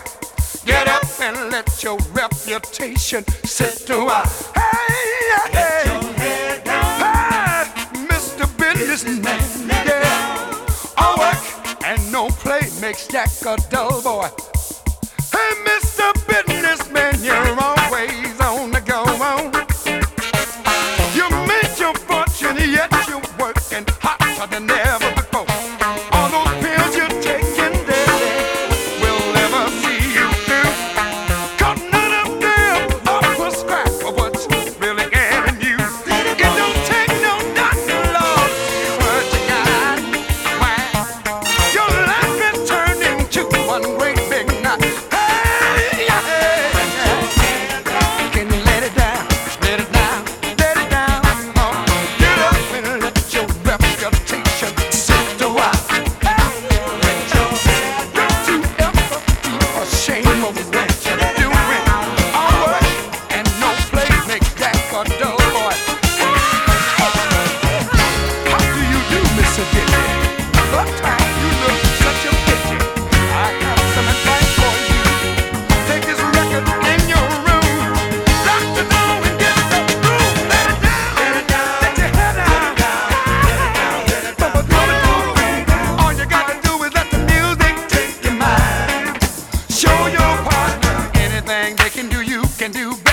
Get up and let your reputation sit to us. Hey, hey, hey, Mr. Businessman, yeah. All work and no play makes Jack a dull boy. Hey, Mr. Businessman, you're always on the go on. You made your fortune, yet you're working hotter than ever before. All those pills you're taking daily will never see you through. 'Cause none of them are prescribed for what's really getting you. It don't take no doctor, Lord, what you got. Why? Your life is turning to one great big knot. Hey, hey, hey. Can you let it down? Let it down. Let it down. Get up and let your reputation sit to us. Don't you ever be ashamed of what you're doing. All work and no play makes Jack a dull boy. How do you do, Mr. Diddy? Sometimes you look such a pity. I got some advice for you. Take this record in your room. Lock the door and get the room. Let it down. Let it down. Let your head down. Let it down. All you got to do is let the music take your mind. Show your partner anything they can do, you can do better.